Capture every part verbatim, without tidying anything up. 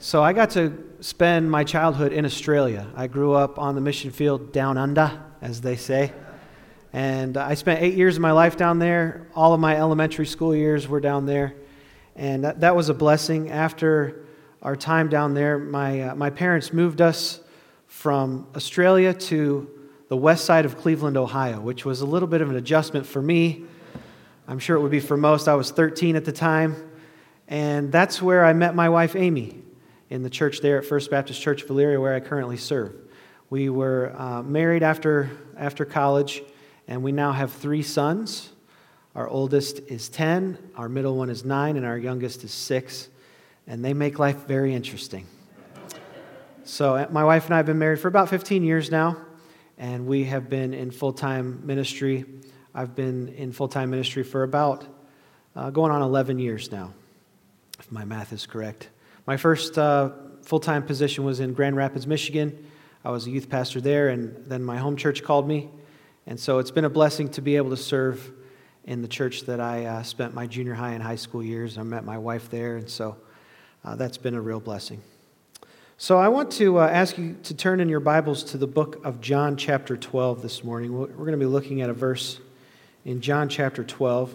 So I got to spend my childhood in Australia. I grew up on the mission field down under, as they say. And I spent eight years of my life down there. All of my elementary school years were down there. And that, that was a blessing. After our time down there, my, uh, my parents moved us from Australia to the west side of Cleveland, Ohio, which was a little bit of an adjustment for me. I'm sure it would be for most. I was thirteen at the time. And that's where I met my wife, Amy, in the church there at First Baptist Church of Elyria, where I currently serve. We were uh, married after after college, and we now have three sons. Our oldest is ten, our middle one is nine, and our youngest is six. And they make life very interesting. So my wife and I have been married for about fifteen years now, and we have been in full-time ministry. I've been in full-time ministry for about uh, going on eleven years now, if my math is correct. My first uh, full-time position was in Grand Rapids, Michigan. I was a youth pastor there, and then my home church called me. And so it's been a blessing to be able to serve in the church that I uh, spent my junior high and high school years. I met my wife there, and so uh, that's been a real blessing. So I want to uh, ask you to turn in your Bibles to the book of John chapter twelve this morning. We're going to be looking at a verse in John chapter twelve.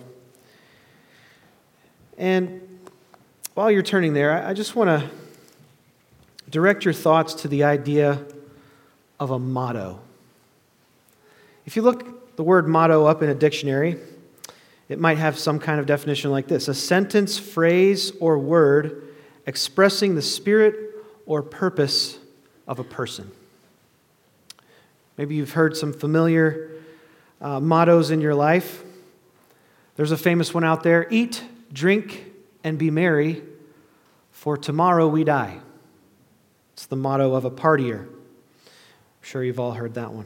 And while you're turning there, I just want to direct your thoughts to the idea of a motto. If you look the word motto up in a dictionary, it might have some kind of definition like this: a sentence, phrase, or word expressing the spirit or purpose of a person. Maybe you've heard some familiar uh, mottos in your life. There's a famous one out there: eat, drink, and be merry, for tomorrow we die. It's the motto of a partier. I'm sure you've all heard that one.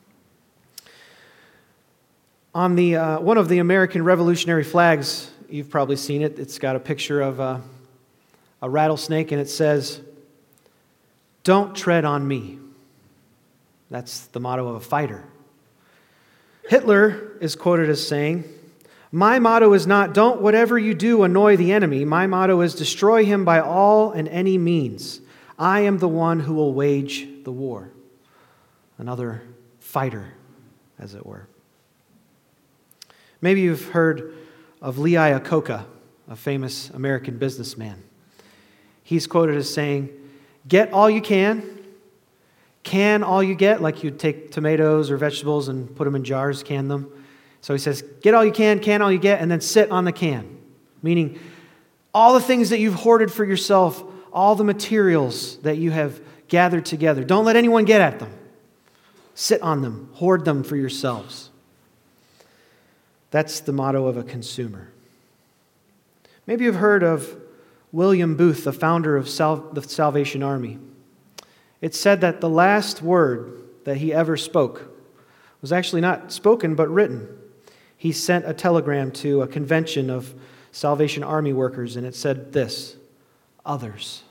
On the uh, one of the American Revolutionary flags, you've probably seen it. It's got a picture of a, a rattlesnake, and it says, "Don't tread on me." That's the motto of a fighter. Hitler is quoted as saying, "My motto is not, don't whatever you do annoy the enemy. My motto is, destroy him by all and any means. I am the one who will wage the war." Another fighter, as it were. Maybe you've heard of Lee Iacocca, a famous American businessman. He's quoted as saying, "Get all you can, can all you get," like you'd take tomatoes or vegetables and put them in jars, can them. So he says, get all you can, can all you get, and then sit on the can. Meaning, all the things that you've hoarded for yourself, all the materials that you have gathered together, don't let anyone get at them. Sit on them, hoard them for yourselves. That's the motto of a consumer. Maybe you've heard of William Booth, the founder of Sal- the Salvation Army. It's said that the last word that he ever spoke was actually not spoken but written. He sent a telegram to a convention of Salvation Army workers, and it said this: others.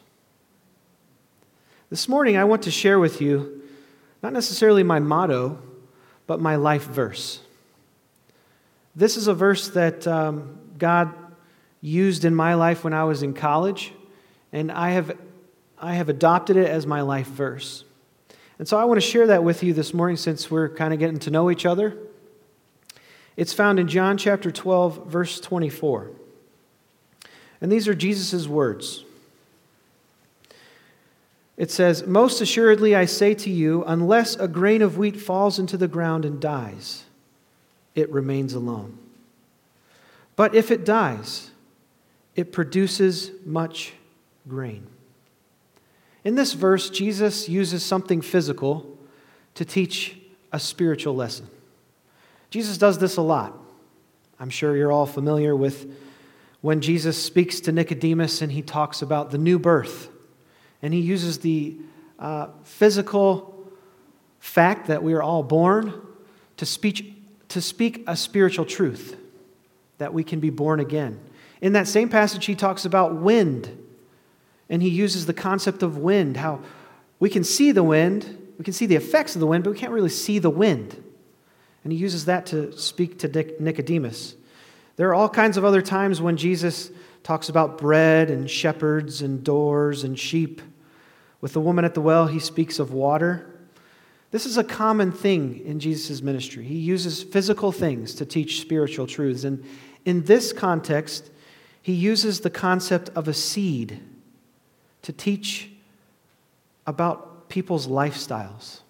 This morning I want to share with you not necessarily my motto, but my life verse. This is a verse that um, God used in my life when I was in college, and I have I have adopted it as my life verse. And so I want to share that with you this morning since we're kind of getting to know each other. It's found in John chapter twelve, verse twenty-four. And these are Jesus' words. It says, "Most assuredly I say to you, unless a grain of wheat falls into the ground and dies, it remains alone. But if it dies, it produces much grain." In this verse, Jesus uses something physical to teach a spiritual lesson. Jesus does this a lot. I'm sure you're all familiar with when Jesus speaks to Nicodemus and he talks about the new birth. And he uses the uh, physical fact that we are all born to speak, to speak a spiritual truth, that we can be born again. In that same passage, he talks about wind. And he uses the concept of wind, how we can see the wind, we can see the effects of the wind, but we can't really see the wind. And he uses that to speak to Nicodemus. There are all kinds of other times when Jesus talks about bread and shepherds and doors and sheep. With the woman at the well, he speaks of water. This is a common thing in Jesus' ministry. He uses physical things to teach spiritual truths. And in this context, he uses the concept of a seed to teach about people's lifestyles,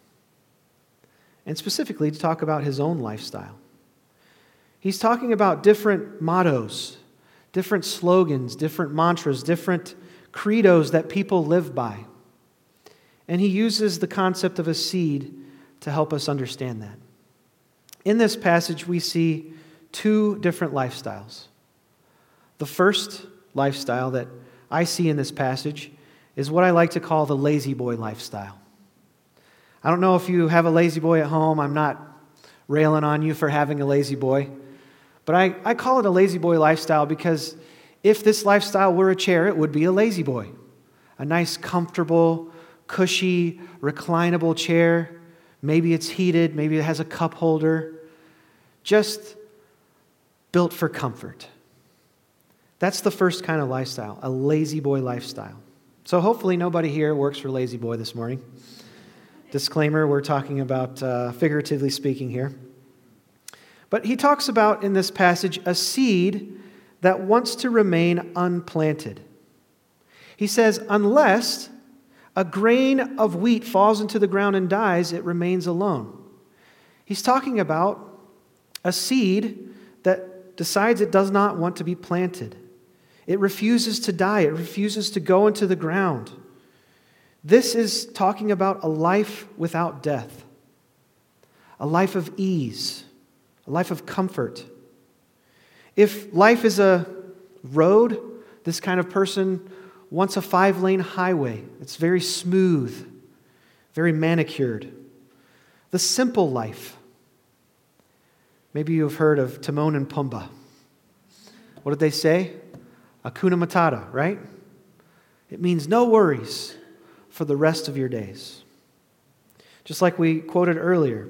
and specifically to talk about his own lifestyle. He's talking about different mottos, different slogans, different mantras, different credos that people live by. And he uses the concept of a seed to help us understand that. In this passage, we see two different lifestyles. The first lifestyle that I see in this passage is what I like to call the lazy boy lifestyle. I don't know if you have a lazy boy at home. I'm not railing on you for having a lazy boy. But I, I call it a lazy boy lifestyle because if this lifestyle were a chair, it would be a lazy boy. A nice, comfortable, cushy, reclinable chair. Maybe it's heated. Maybe it has a cup holder. Just built for comfort. That's the first kind of lifestyle, a lazy boy lifestyle. So hopefully nobody here works for Lazy Boy this morning. Disclaimer, we're talking about uh, figuratively speaking here. But he talks about in this passage a seed that wants to remain unplanted. He says, unless a grain of wheat falls into the ground and dies, it remains alone. He's talking about a seed that decides it does not want to be planted. It refuses to die. It refuses to go into the ground. This is talking about a life without death, a life of ease, a life of comfort. If life is a road, this kind of person wants a five-lane highway. It's very smooth, very manicured. The simple life. Maybe you've heard of Timon and Pumbaa. What did they say? Hakuna Matata, right? It means no worries for the rest of your days. Just like we quoted earlier,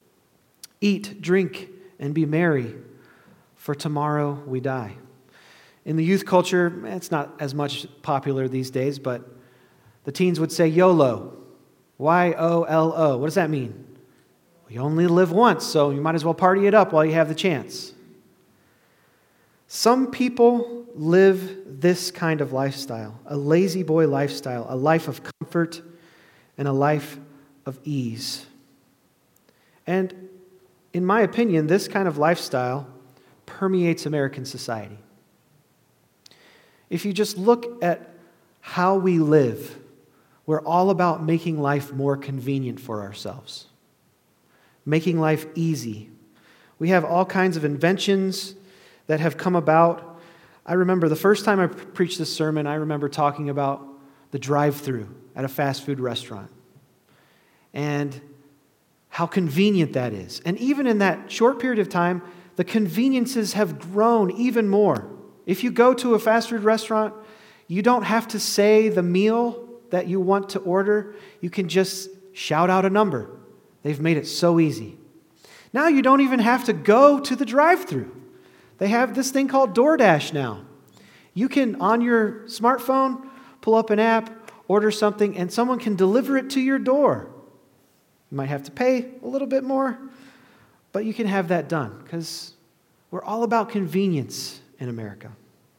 eat, drink, and be merry, for tomorrow we die. In the youth culture, it's not as much popular these days, but the teens would say YOLO, Y O L O. What does that mean? You only live once, so you might as well party it up while you have the chance. Some people live this kind of lifestyle, a lazy boy lifestyle, a life of comfort and a life of ease. And in my opinion, this kind of lifestyle permeates American society. If you just look at how we live, we're all about making life more convenient for ourselves, making life easy. We have all kinds of inventions that have come about. I remember the first time I preached this sermon, I remember talking about the drive-thru at a fast food restaurant and how convenient that is. And even in that short period of time, the conveniences have grown even more. If you go to a fast food restaurant, you don't have to say the meal that you want to order. You can just shout out a number. They've made it so easy. Now you don't even have to go to the drive-thru. They have this thing called DoorDash now. You can, on your smartphone, pull up an app, order something, and someone can deliver it to your door. You might have to pay a little bit more, but you can have that done because we're all about convenience in America.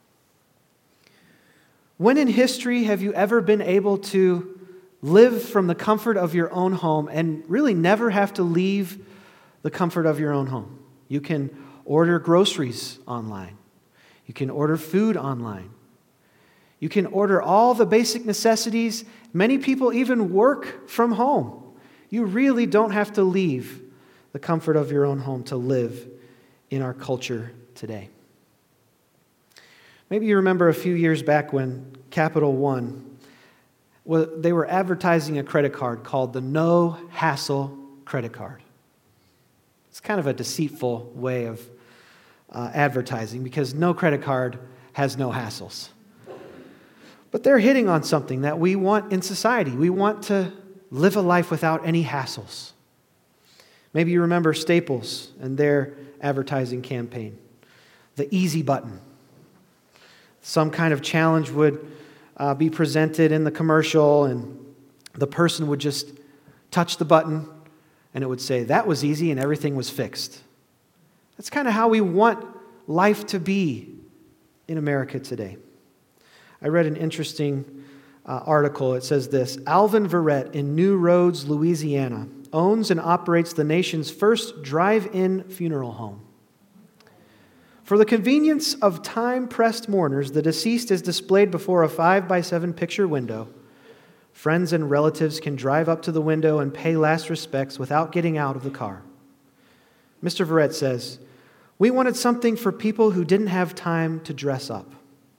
When in history have you ever been able to live from the comfort of your own home and really never have to leave the comfort of your own home? You can order groceries online. You can order food online. You can order all the basic necessities. Many people even work from home. You really don't have to leave the comfort of your own home to live in our culture today. Maybe you remember a few years back when Capital One, well, they were advertising a credit card called the No Hassle credit card. It's kind of a deceitful way of uh, advertising because no credit card has no hassles. But they're hitting on something that we want in society. We want to live a life without any hassles. Maybe you remember Staples and their advertising campaign. the easy button. Some kind of challenge would uh, be presented in the commercial, and the person would just touch the button, and it would say, that was easy, and everything was fixed. That's kind of how we want life to be in America today. I read an interesting uh, article. It says this: Alvin Verrett in New Roads, Louisiana, owns and operates the nation's first drive-in funeral home. For the convenience of time-pressed mourners, the deceased is displayed before a five by seven picture window. Friends and relatives can drive up to the window and pay last respects without getting out of the car. Mister Verrett says, "We wanted something for people who didn't have time to dress up."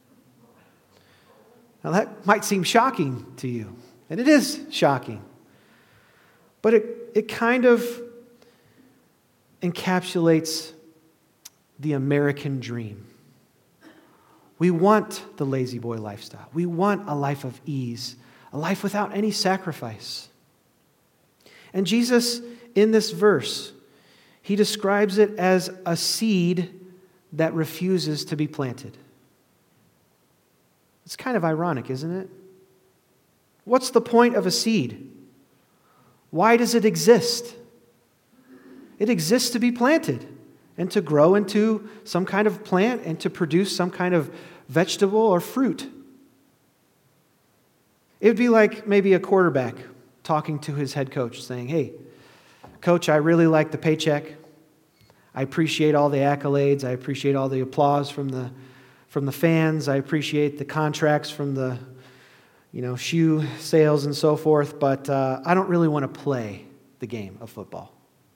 Now that might seem shocking to you, and it is shocking. But it, it kind of encapsulates the American dream. We want the lazy boy lifestyle. We want a life of ease, a life without any sacrifice. And Jesus, in this verse, he describes it as a seed that refuses to be planted. It's kind of ironic, isn't it? What's the point of a seed? Why does it exist? It exists to be planted and to grow into some kind of plant and to produce some kind of vegetable or fruit. It would be like maybe a quarterback talking to his head coach saying, "Hey, coach, I really like the paycheck. I appreciate all the accolades. I appreciate all the applause from the from the fans. I appreciate the contracts from the you know, shoe sales and so forth, but uh, I don't really want to play the game of football."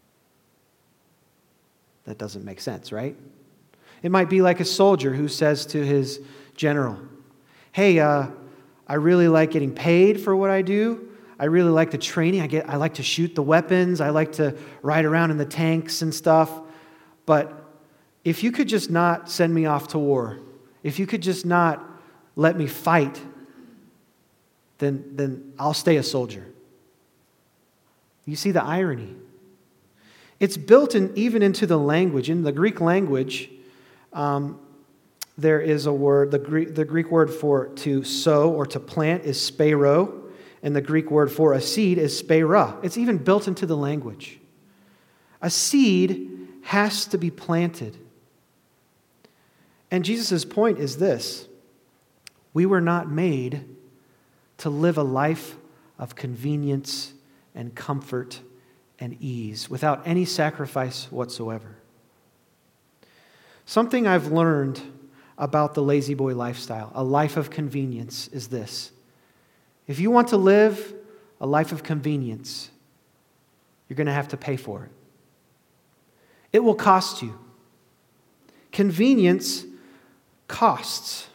That doesn't make sense, right? It might be like a soldier who says to his general, "Hey, uh, I really like getting paid for what I do. I really like the training. I get. I like to shoot the weapons. I like to ride around in the tanks and stuff. But if you could just not send me off to war, if you could just not let me fight, then, then I'll stay a soldier." You see the irony. It's built in even into the language. In the Greek language, um, there is a word, the Greek, the Greek word for to sow or to plant is spero, and the Greek word for a seed is spera. It's even built into the language. A seed has to be planted. And Jesus' point is this: we were not made to live a life of convenience and comfort and ease without any sacrifice whatsoever. Something I've learned about the lazy boy lifestyle, a life of convenience, is this: if you want to live a life of convenience, you're going to have to pay for it. It will cost you. Convenience costs.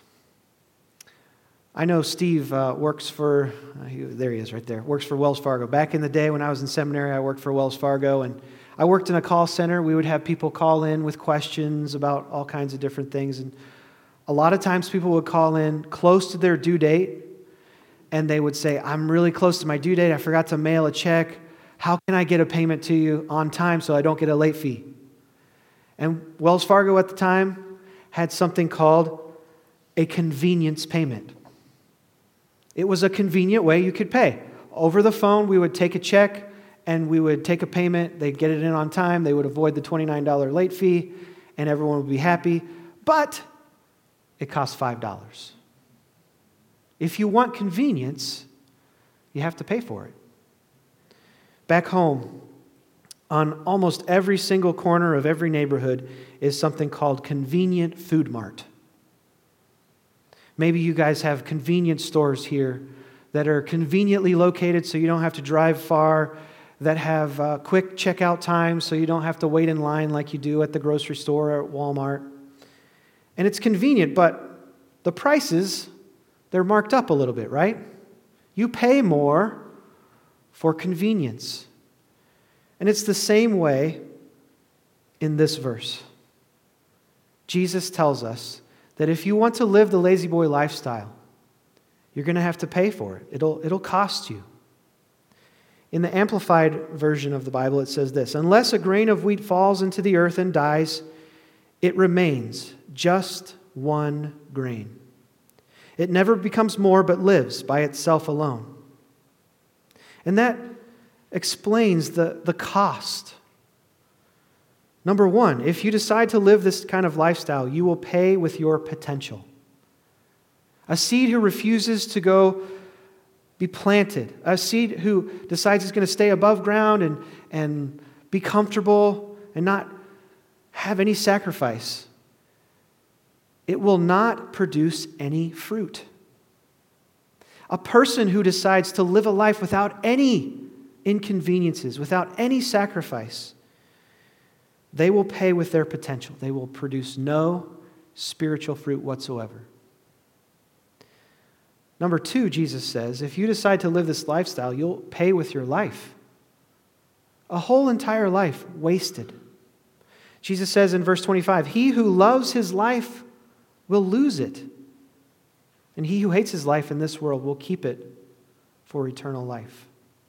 I know Steve uh, works for, uh, he, there he is right there, works for Wells Fargo. Back in the day when I was in seminary, I worked for Wells Fargo, and I worked in a call center. We would have people call in with questions about all kinds of different things, and a lot of times people would call in close to their due date, and they would say, "I'm really close to my due date. I forgot to mail a check. How can I get a payment to you on time so I don't get a late fee?" And Wells Fargo at the time had something called a convenience payment. It was a convenient way you could pay. Over the phone, we would take a check and we would take a payment. They'd get it in on time. They would avoid the twenty-nine dollars late fee, and everyone would be happy. But it cost five dollars. If you want convenience, you have to pay for it. Back home, on almost every single corner of every neighborhood is something called Convenient Food Mart. Maybe you guys have convenience stores here that are conveniently located so you don't have to drive far, that have uh, quick checkout times so you don't have to wait in line like you do at the grocery store or at Walmart. And it's convenient, but the prices, they're marked up a little bit, right? You pay more for convenience. And it's the same way in this verse. Jesus tells us that if you want to live the lazy boy lifestyle, you're going to have to pay for it. It'll, it'll cost you. In the Amplified version of the Bible, it says this: "Unless a grain of wheat falls into the earth and dies, it remains just one grain. It never becomes more, but lives by itself alone. And that explains the, the cost. Number one, if you decide to live this kind of lifestyle, you will pay with your potential. A seed who refuses to go be planted, a seed who decides it's going to stay above ground and, and be comfortable and not have any sacrifice, it will not produce any fruit. A person who decides to live a life without any inconveniences, without any sacrifice, they will pay with their potential. They will produce no spiritual fruit whatsoever. Number two, Jesus says, if you decide to live this lifestyle, you'll pay with your life. A whole entire life wasted. Jesus says in verse twenty-five, he who loves his life will lose it. And he who hates his life in this world will keep it for eternal life.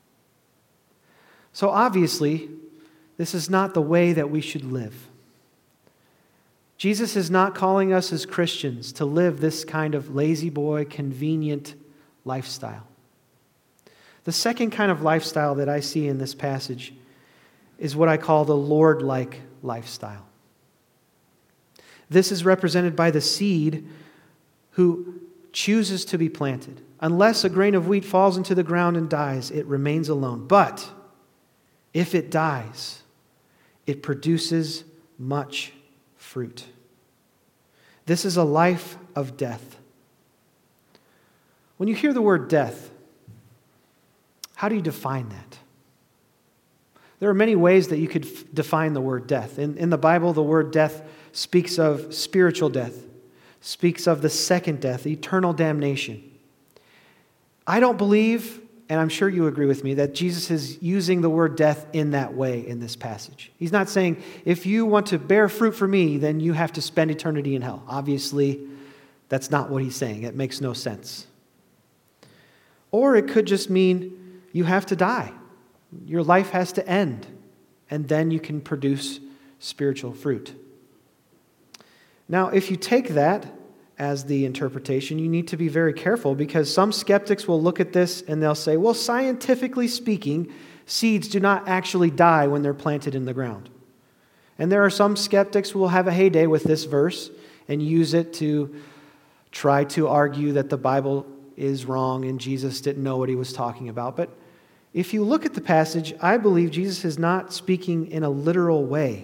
So obviously, this is not the way that we should live. Jesus is not calling us as Christians to live this kind of lazy boy, convenient lifestyle. The second kind of lifestyle that I see in this passage is what I call the Lord-like lifestyle. This is represented by the seed who chooses to be planted. Unless a grain of wheat falls into the ground and dies, it remains alone. But if it dies, it produces much fruit. This is a life of death. When you hear the word death, how do you define that? There are many ways that you could f- define the word death. In, in the Bible, the word death speaks of spiritual death, speaks of the second death, eternal damnation. I don't believe, and I'm sure you agree with me, that Jesus is using the word death in that way in this passage. He's not saying, if you want to bear fruit for me, then you have to spend eternity in hell. Obviously, that's not what he's saying. It makes no sense. Or it could just mean you have to die. Your life has to end, and then you can produce spiritual fruit. Now, if you take that as the interpretation, you need to be very careful, because some skeptics will look at this and they'll say, well, scientifically speaking, seeds do not actually die when they're planted in the ground. And there are some skeptics who will have a heyday with this verse and use it to try to argue that the Bible is wrong and Jesus didn't know what he was talking about. But if you look at the passage, I believe Jesus is not speaking in a literal way.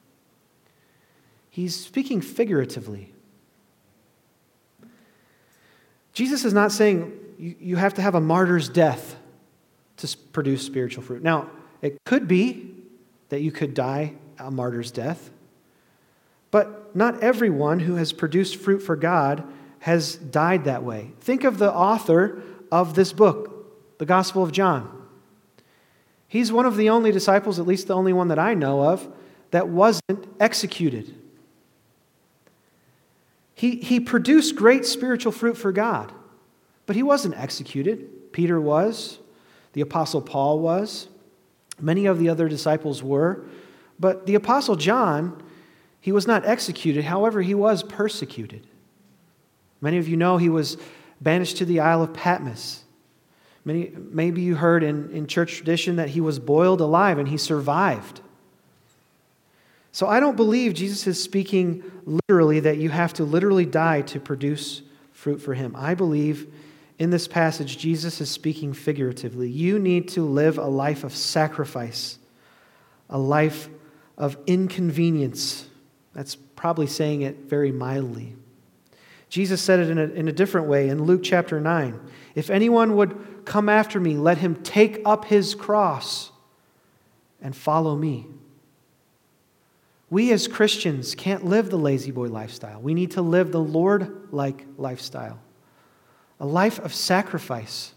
He's speaking figuratively. Jesus is not saying you, you have to have a martyr's death to produce spiritual fruit. Now, it could be that you could die a martyr's death, but not everyone who has produced fruit for God has died that way. Think of the author of this book, the Gospel of John. He's one of the only disciples, at least the only one that I know of, that wasn't executed. He, he produced great spiritual fruit for God, but he wasn't executed. Peter was. The Apostle Paul was. Many of the other disciples were. But the Apostle John, he was not executed. However, he was persecuted. Many of you know he was banished to the Isle of Patmos. Many, maybe you heard in, in church tradition that he was boiled alive and he survived. So I don't believe Jesus is speaking literally that you have to literally die to produce fruit for him. I believe in this passage Jesus is speaking figuratively. You need to live a life of sacrifice, a life of inconvenience. That's probably saying it very mildly. Jesus said it in a, in a different way in Luke chapter nine. If anyone would come after me, let him take up his cross and follow me. We as Christians can't live the lazy boy lifestyle. We need to live the Lord-like lifestyle, a life of sacrifice.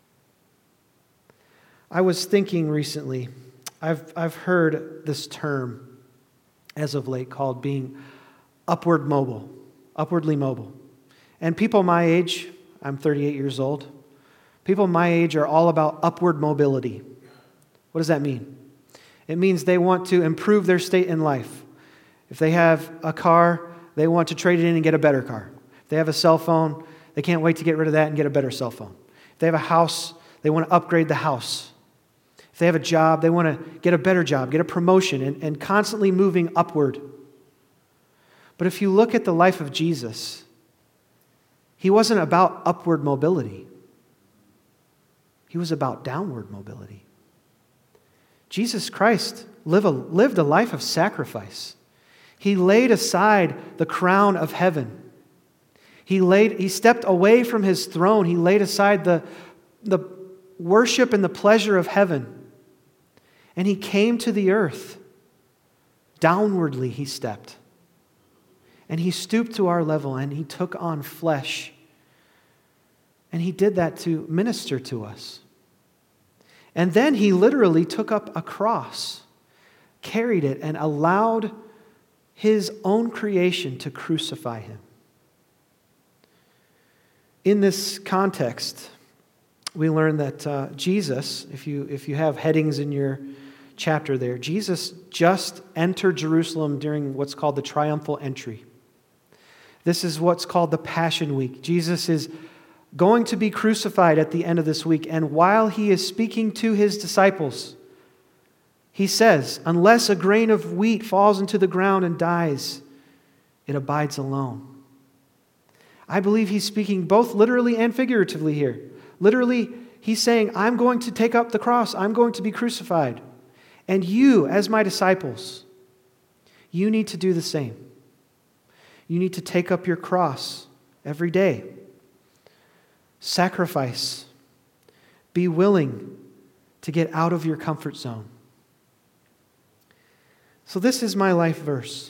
I was thinking recently, I've, I've heard this term as of late called being upward mobile, upwardly mobile. And people my age, I'm thirty-eight years old, people my age are all about upward mobility. What does that mean? It means they want to improve their state in life. If they have a car, they want to trade it in and get a better car. If they have a cell phone, they can't wait to get rid of that and get a better cell phone. If they have a house, they want to upgrade the house. If they have a job, they want to get a better job, get a promotion, and, and constantly moving upward. But if you look at the life of Jesus, he wasn't about upward mobility. He was about downward mobility. Jesus Christ lived a, lived a life of sacrifice. He laid aside the crown of heaven. He laid, he stepped away from his throne. He laid aside the, the worship and the pleasure of heaven. And he came to the earth. Downwardly he stepped. And he stooped to our level and he took on flesh. And he did that to minister to us. And then he literally took up a cross, carried it, and allowed his own creation to crucify him. In this context, we learn that uh, Jesus, if you, if you have headings in your chapter there, Jesus just entered Jerusalem during what's called the triumphal entry. This is what's called the Passion Week. Jesus is going to be crucified at the end of this week, and while he is speaking to his disciples, he says, unless a grain of wheat falls into the ground and dies, it abides alone. I believe he's speaking both literally and figuratively here. Literally, he's saying, I'm going to take up the cross. I'm going to be crucified. And you, as my disciples, you need to do the same. You need to take up your cross every day. Sacrifice. Be willing to get out of your comfort zone. So this is my life verse.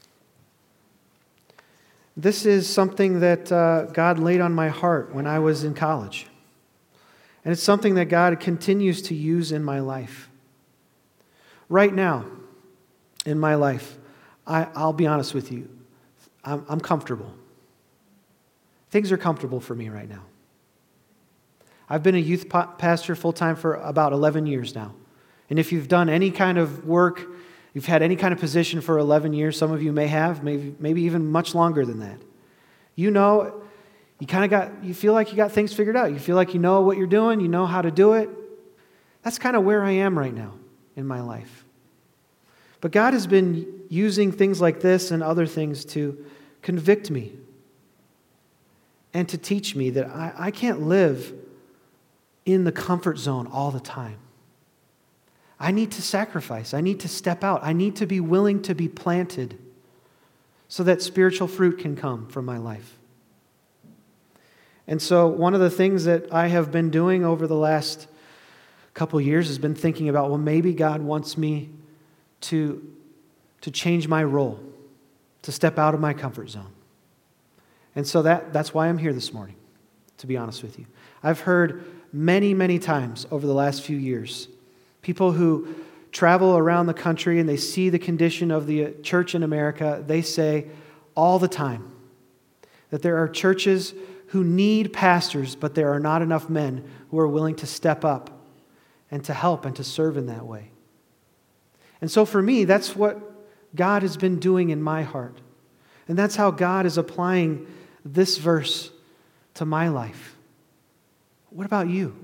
This is something that uh, God laid on my heart when I was in college. And it's something that God continues to use in my life. Right now, in my life, I, I'll be honest with you, I'm, I'm comfortable. Things are comfortable for me right now. I've been a youth pastor full-time for about eleven years now. And if you've done any kind of work, you've had any kind of position for eleven years, some of you may have, maybe, maybe even much longer than that. You know, you kind of got, you feel like you got things figured out. You feel like you know what you're doing, you know how to do it. That's kind of where I am right now in my life. But God has been using things like this and other things to convict me and to teach me that I, I can't live in the comfort zone all the time. I need to sacrifice. I need to step out. I need to be willing to be planted so that spiritual fruit can come from my life. And so one of the things that I have been doing over the last couple years has been thinking about, well, maybe God wants me to, to change my role, to step out of my comfort zone. And so that, that's why I'm here this morning, to be honest with you. I've heard many, many times over the last few years, people who travel around the country and they see the condition of the church in America, they say all the time that there are churches who need pastors, but there are not enough men who are willing to step up and to help and to serve in that way. And so for me, that's what God has been doing in my heart. And that's how God is applying this verse to my life. What about you?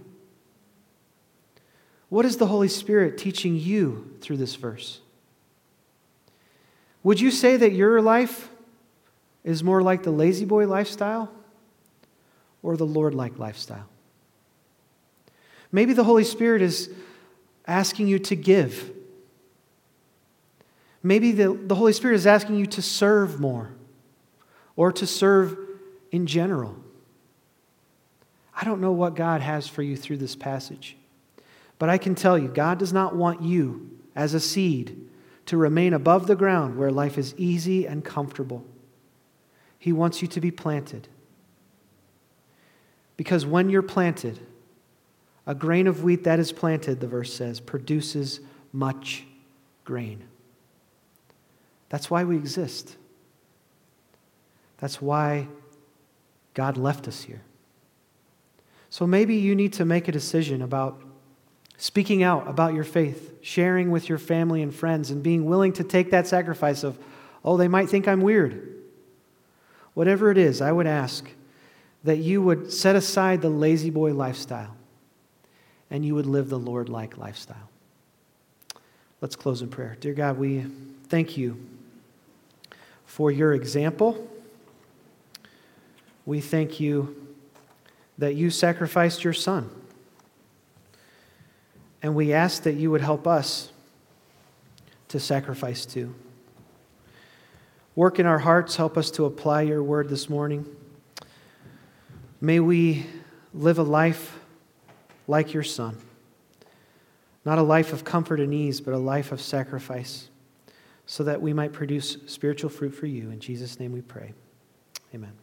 What is the Holy Spirit teaching you through this verse? Would you say that your life is more like the lazy boy lifestyle or the Lord-like lifestyle? Maybe the Holy Spirit is asking you to give. Maybe the, the Holy Spirit is asking you to serve more or to serve in general. I don't know what God has for you through this passage. But I can tell you, God does not want you as a seed to remain above the ground where life is easy and comfortable. He wants you to be planted. Because when you're planted, a grain of wheat that is planted, the verse says, produces much grain. That's why we exist. That's why God left us here. So maybe you need to make a decision about speaking out about your faith, sharing with your family and friends, and being willing to take that sacrifice of, Oh, they might think I'm weird. Whatever it is, I would ask that you would set aside the lazy boy lifestyle and you would live the Lord-like lifestyle. Let's close in prayer. Dear God, we thank you for your example. We thank you that you sacrificed your Son. And we ask that you would help us to sacrifice too. Work in our hearts. Help us to apply your word this morning. May we live a life like your Son. Not a life of comfort and ease, but a life of sacrifice, so that we might produce spiritual fruit for you. In Jesus' name we pray. Amen.